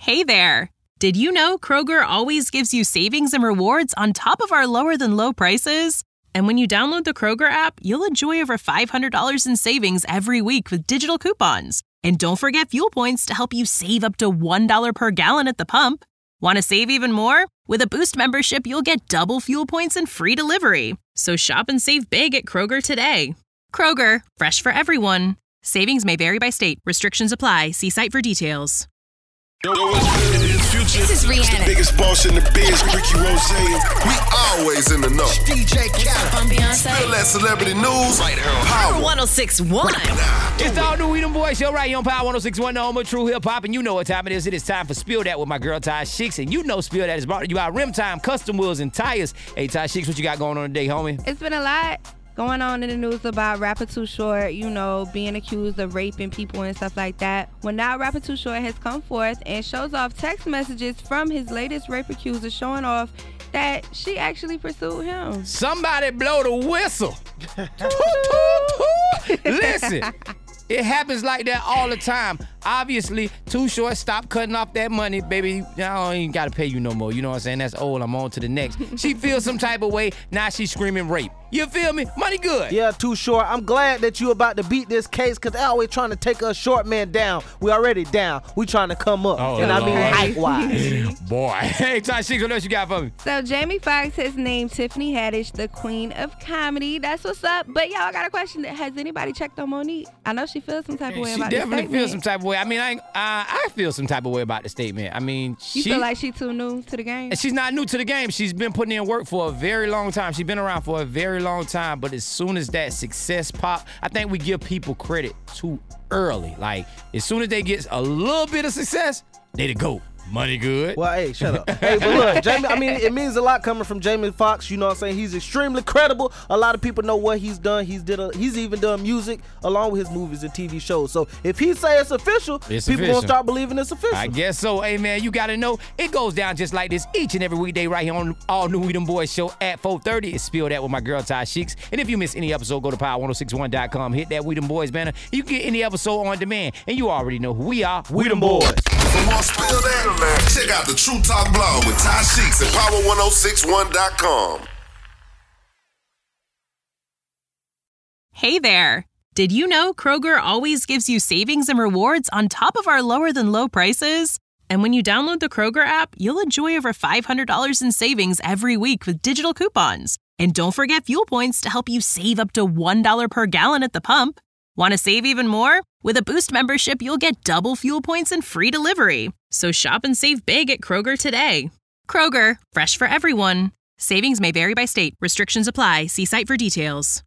Hey there! Did you know Kroger always gives you savings and rewards on top of our lower-than-low prices? And when you download the Kroger app, you'll enjoy over $500 in savings every week with digital coupons. And don't forget fuel points to help you save up to $1 per gallon at the pump. Want to save even more? With a Boost membership, you'll get double fuel points and free delivery. So shop and save big at Kroger today. Kroger, fresh for everyone. Savings may vary by state. Restrictions apply. See site for details. Yo, what's good? It is Future. This is Rihanna. The biggest boss in the biz, Ricky Rose. We always in the know. DJ Khaled. I'm Beyonce. Spill that celebrity news. Right here on Power 106.1. It's the all new We Them Boys show right here on Power 106.1, the home of true hip hop. And you know what time it is. It is time for Spill That with my girl Ty Shicks. And you know Spill That is brought to you by Rim Time, Custom Wheels, and Tires. Hey, Ty Shicks, what you got going on today, homie? It's been a lot going on in the news about rapper Too Short, being accused of raping people and stuff like that. Well, now rapper Too Short has come forth and shows off text messages from his latest rape accuser showing off that she actually pursued him. Somebody blow the whistle. Listen, it happens like that all the time. Obviously, Too Short, stop cutting off that money, baby. I don't even got to pay you no more. You know what I'm saying? That's old. I'm on to the next. She feels some type of way. Now she's screaming rape. You feel me? Money good. Yeah, Too Short. I'm glad that you about to beat this case because they're always trying to take us short man down. We already down. We trying to come up. Oh, and I mean Lord. height-wise. Boy. Hey, Ty Shicks, what else you got for me? So Jamie Foxx has named Tiffany Haddish the queen of comedy. That's what's up. But y'all, I got a question. Has anybody checked on Monique? I know she feels some type of way She about this definitely statement. feels some type of way. I mean, I feel some type of way about the statement. I mean, You feel like she too new to the game? she's not new to the game. She's been putting in work for a very long time. She's been around for a very long time. But as soon as that success pop, I think we give people credit too early. Like, as soon as they get a little bit of success, they the GOAT. Money good. Well, hey, shut up. Hey, but look, Jamie, I mean, it means a lot coming from Jamie Foxx. You know what I'm saying? He's extremely credible. A lot of people know what he's done. He's even done music along with his movies and TV shows. So if he say it's official, people gonna start believing it's official. I guess so. Hey, man, you got to know it goes down just like this each and every weekday right here on All New We Them Boys show at 4:30. It's Spill That with my girl Ty Shicks. And if you miss any episode, go to power1061.com. Hit that We Them Boys banner. You can get any episode on demand. And you already know who we are. We Them Boys. For more Spill That, check out the True Talk blog with Ty Shicks at power1061.com. Hey there! Did you know Kroger always gives you savings and rewards on top of our lower-than-low prices? And when you download the Kroger app, you'll enjoy over $500 in savings every week with digital coupons. And don't forget fuel points to help you save up to $1 per gallon at the pump. Want to save even more? With a Boost membership, you'll get double fuel points and free delivery. So shop and save big at Kroger today. Kroger, fresh for everyone. Savings may vary by state. Restrictions apply. See site for details.